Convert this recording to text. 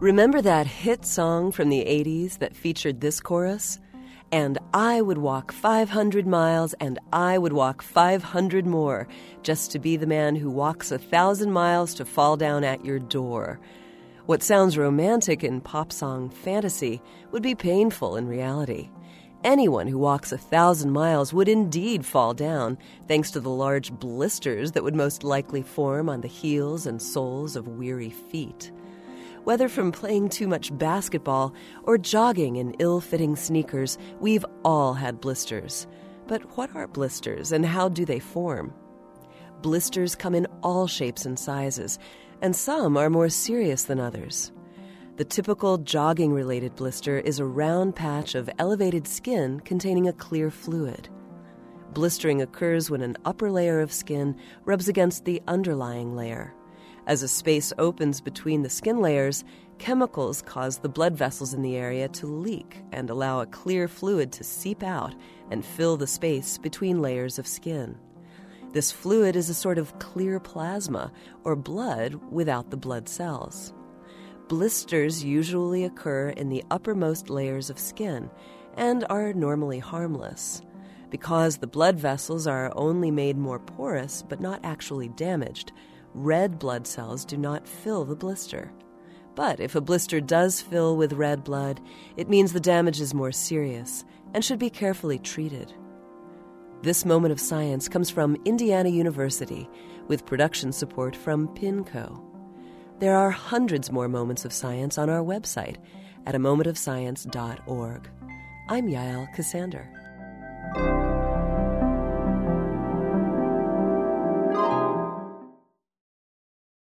Remember that hit song from the 80s that featured this chorus? And I would walk 500 miles and I would walk 500 more just to be the man who walks 1,000 miles to fall down at your door. What sounds romantic in pop song fantasy would be painful in reality. Anyone who walks 1,000 miles would indeed fall down, thanks to the large blisters that would most likely form on the heels and soles of weary feet. Whether from playing too much basketball or jogging in ill-fitting sneakers, we've all had blisters. But what are blisters and how do they form? Blisters come in all shapes and sizes, and some are more serious than others. The typical jogging-related blister is a round patch of elevated skin containing a clear fluid. Blistering occurs when an upper layer of skin rubs against the underlying layer. As a space opens between the skin layers, chemicals cause the blood vessels in the area to leak and allow a clear fluid to seep out and fill the space between layers of skin. This fluid is a sort of clear plasma, or blood without the blood cells. Blisters usually occur in the uppermost layers of skin and are normally harmless. Because the blood vessels are only made more porous but not actually damaged, red blood cells do not fill the blister. But if a blister does fill with red blood, it means the damage is more serious and should be carefully treated. This moment of science comes from Indiana University with production support from PINCO. There are hundreds more moments of science on our website at amomentofscience.org. I'm Yael Ksander.